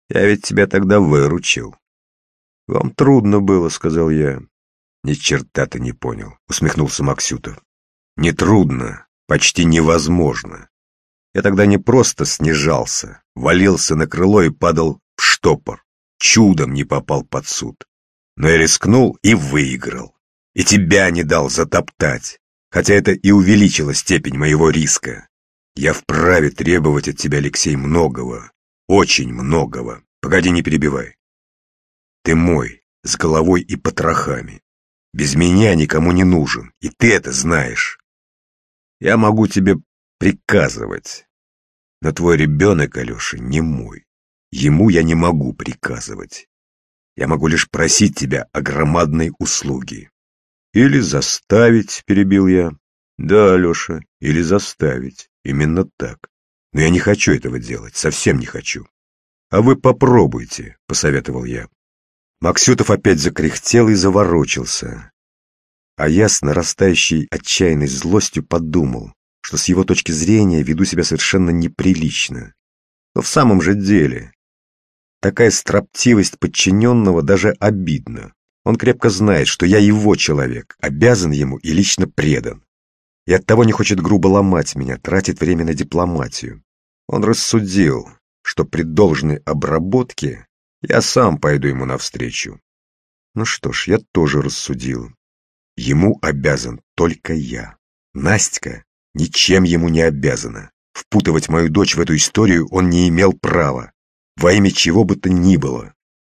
Я ведь тебя тогда выручил. Вам трудно было, сказал я. Ни черта ты не понял, усмехнулся Максютов. Не трудно, почти невозможно. Я тогда не просто снижался, валился на крыло и падал в штопор. Чудом не попал под суд. Но я рискнул и выиграл. И тебя не дал затоптать, хотя это и увеличило степень моего риска. Я вправе требовать от тебя, Алексей, многого, очень многого. Погоди, не перебивай. Ты мой, с головой и потрохами. Без меня никому не нужен, и ты это знаешь. Я могу тебе приказывать, но твой ребенок, Алеша, не мой. Ему я не могу приказывать. Я могу лишь просить тебя о громадной услуге. Или заставить, перебил я. Да, Алеша, или заставить. Именно так. Но я не хочу этого делать, совсем не хочу. А вы попробуйте, посоветовал я. Максютов опять закряхтел и заворочился. А я с нарастающей отчаянной злостью подумал, что с его точки зрения веду себя совершенно неприлично. Но в самом же деле, такая строптивость подчиненного даже обидна. Он крепко знает, что я его человек, обязан ему и лично предан. И оттого не хочет грубо ломать меня, тратит время на дипломатию. Он рассудил, что при должной обработке я сам пойду ему навстречу. Ну что ж, я тоже рассудил. Ему обязан только я. Настя ничем ему не обязана. Впутывать мою дочь в эту историю он не имел права, во имя чего бы то ни было.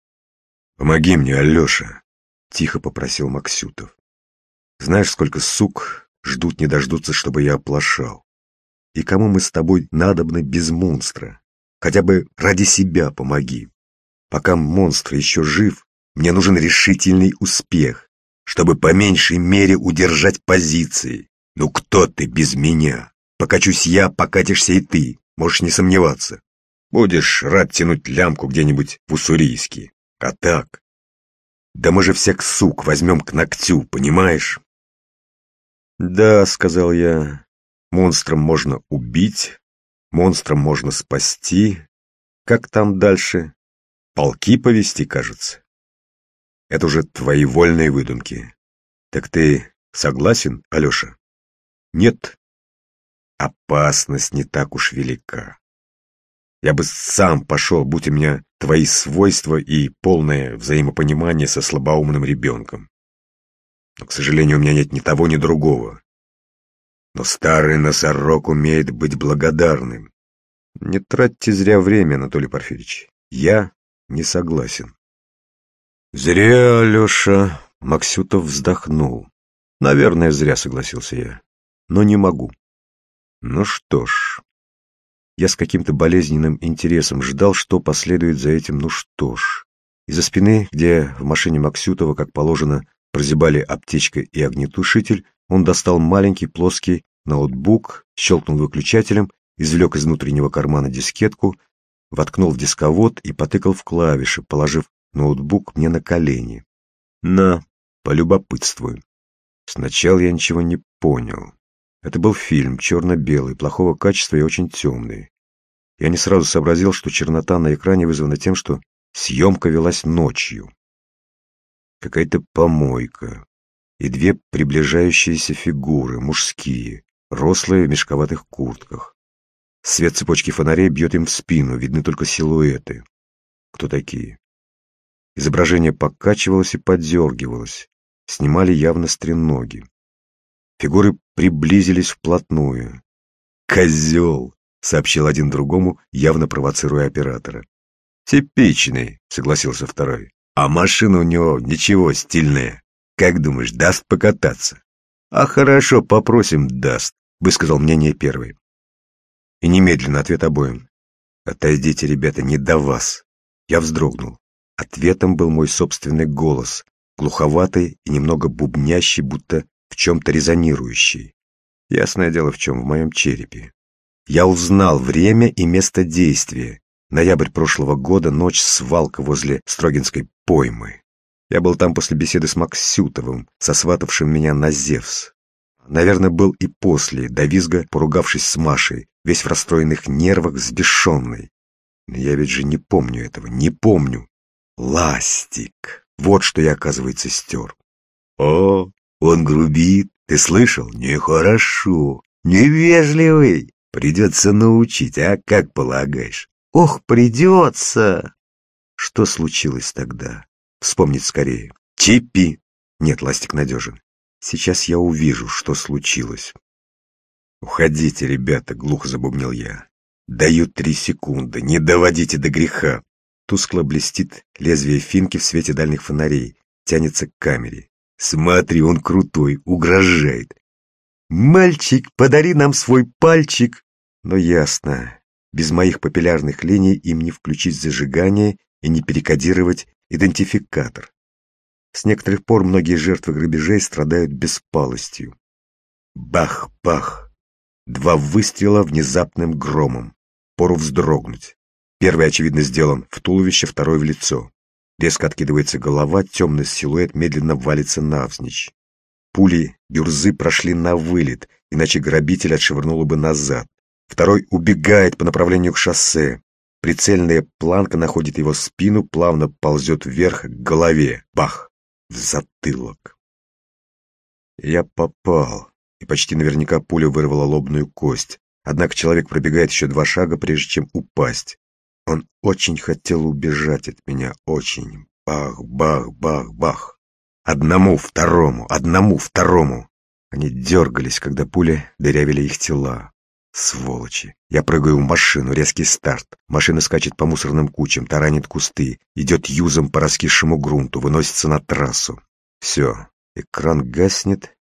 «Помоги мне, Алеша», — тихо попросил Максютов. «Знаешь, сколько сук ждут не дождутся, чтобы я оплошал? И кому мы с тобой надобны без монстра? Хотя бы ради себя помоги. Пока монстр еще жив, мне нужен решительный успех, чтобы по меньшей мере удержать позиции. Ну кто ты без меня? Покачусь я, покатишься и ты, можешь не сомневаться. Будешь рад тянуть лямку где-нибудь в Уссурийске. А так? Да мы же всех сук возьмем к ногтю, понимаешь?» «Да», — сказал я, — «монстром можно убить, монстром можно спасти. Как там дальше? Полки повести, кажется. Это уже твои вольные выдумки. Так ты согласен, Алеша?» «Нет». «Опасность не так уж велика. Я бы сам пошел, будь у меня твои свойства и полное взаимопонимание со слабоумным ребенком. Но, к сожалению, у меня нет ни того, ни другого. Но старый носорог умеет быть благодарным. Не тратьте зря время, Анатолий Порфирьевич. Я не согласен». «Зря, Алеша», — Максютов вздохнул. «Наверное, зря», — согласился я. «Но не могу». Ну что ж, я с каким-то болезненным интересом ждал, что последует за этим «ну что ж». Из-за спины, где в машине Максютова, как положено, прозябали аптечка и огнетушитель, он достал маленький плоский ноутбук, щелкнул выключателем, извлек из внутреннего кармана дискетку, воткнул в дисковод и потыкал в клавиши, положив ноутбук мне на колени. «На, полюбопытствую». Сначала я ничего не понял. Это был фильм, черно-белый, плохого качества и очень темный. Я не сразу сообразил, что чернота на экране вызвана тем, что съемка велась ночью. Какая-то помойка и две приближающиеся фигуры, мужские, рослые в мешковатых куртках. Свет цепочки фонарей бьет им в спину, видны только силуэты. Кто такие? Изображение покачивалось и подергивалось. Снимали явно с треноги. Фигуры приблизились вплотную. «Козел!» — сообщил один другому, явно провоцируя оператора. «Типичный», — согласился второй. «А машина у него ничего, стильная. Как думаешь, даст покататься?» «А хорошо, попросим, даст», — высказал мнение первый. И немедленно ответ обоим. «Отойдите, ребята, не до вас». Я вздрогнул. Ответом был мой собственный голос, глуховатый и немного бубнящий, будто в чем-то резонирующий. Ясное дело, в чем, в моем черепе. Я узнал время и место действия. Ноябрь прошлого года, ночь, свалка возле Строгинской поймы. Я был там после беседы с Максютовым, сосватавшим меня на Зевс. Наверное, был и после, до визга, поругавшись с Машей, весь в расстроенных нервах, взбешенный. Но я ведь же не помню этого, не помню. Ластик. Вот что я, оказывается, стер. О, он грубит. Ты слышал? Нехорошо. Невежливый. Придется научить, а как полагаешь? Ох, придется. Что случилось тогда? Вспомнить скорее. Чипи. Нет, Ластик надежен. Сейчас я увижу, что случилось. «Уходите, ребята», — глухо забубнил я. «Даю 3 секунды, не доводите до греха». Тускло блестит лезвие финки в свете дальних фонарей, тянется к камере. «Смотри, он крутой, угрожает». «Мальчик, подари нам свой пальчик». Но ясно, без моих папиллярных линий им не включить зажигание и не перекодировать идентификатор. С некоторых пор многие жертвы грабежей страдают беспалостью. Бах-бах. 2 выстрела внезапным громом. Пору вздрогнуть. Первый, очевидно, сделан в туловище, второй в лицо. Резко откидывается голова, темный силуэт медленно валится навзничь. Пули Гюрзы прошли на вылет, иначе грабитель отшвырнуло бы назад. Второй убегает по направлению к шоссе. Прицельная планка находит его спину, плавно ползет вверх к голове. Бах! В затылок. Я попал. И почти наверняка пуля вырвала лобную кость. Однако человек пробегает еще 2 шага, прежде чем упасть. Он очень хотел убежать от меня, очень. Бах, бах, бах, бах. Одному, второму. Они дергались, когда пули дырявили их тела. Сволочи. Я прыгаю в машину, резкий старт. Машина скачет по мусорным кучам, таранит кусты, идет юзом по раскисшему грунту, выносится на трассу. Все, экран гаснет,